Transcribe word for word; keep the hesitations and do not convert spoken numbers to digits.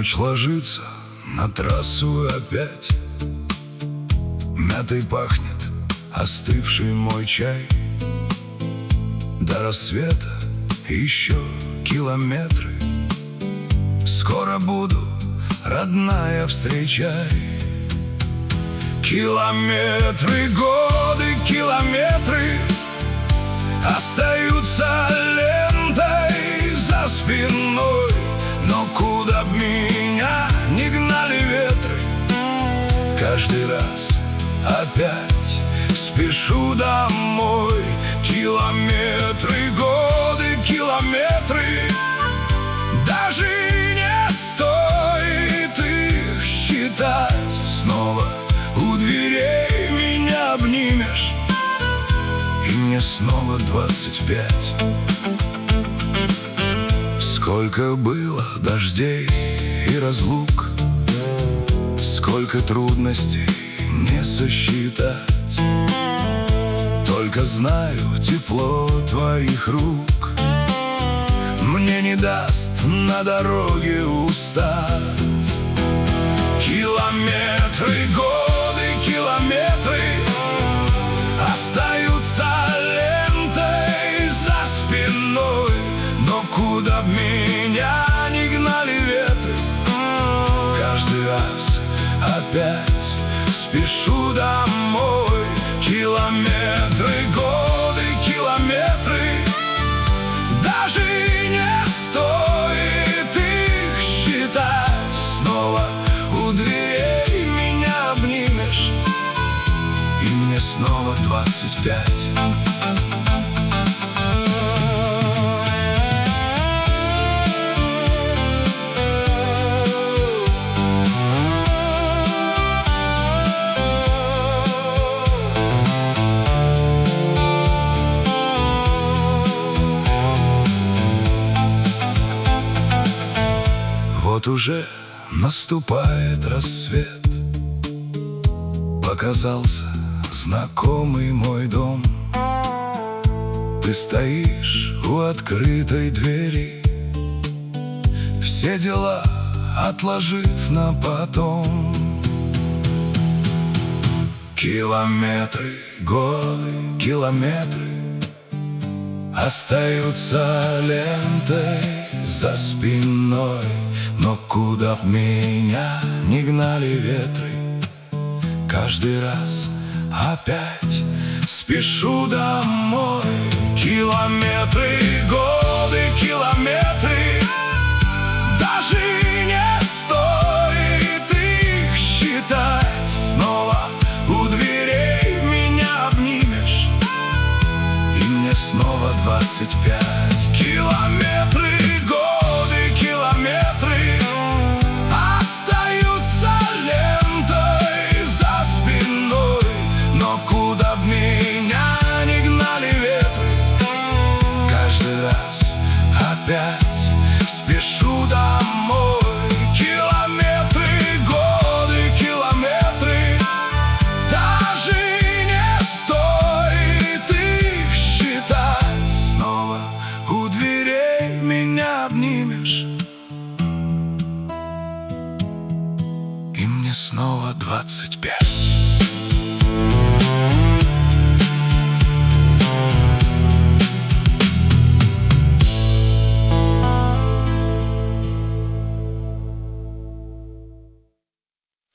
Ночь ложится на трассу опять. Мятой пахнет остывший мой чай. До рассвета еще километры. Скоро буду, родная, встречай. Километры, годы, километры остаются лентой за спиной. Но куда б меня ни гнали ветры, каждый раз опять спешу домой. Километры, годы, километры, даже не стоит их считать. Снова у дверей меня обнимешь, и мне снова двадцать пять. Сколько было дождей и разлук, сколько трудностей не сосчитать. Только знаю, тепло твоих рук мне не даст на дороге устать. Километры, годы, километры остаются лентой за спиной. Но куда б меня ни гнали ветры, каждый раз опять спешу домой. Километры, годы, километры, даже не стоит их считать. Снова у дверей меня обнимешь, и мне снова двадцать пять. Вот уже наступает рассвет, показался знакомый мой дом. Ты стоишь у открытой двери, все дела отложив на потом. Километры, годы, километры остаются лентой за спиной. Но куда б меня ни гнали ветры, каждый раз опять спешу домой. Километры, годы, километры, даже не стоит их считать. Снова у дверей меня обнимешь, и мне снова двадцать пять. Километры, годы, километры остаются лентой за спиной. Но куда б меня ни гнали ветры, каждый раз опять спешу домой. Километры, годы, километры, даже не стоит их считать. Снова у дверей меня обнимешь, и мне снова двадцать пять.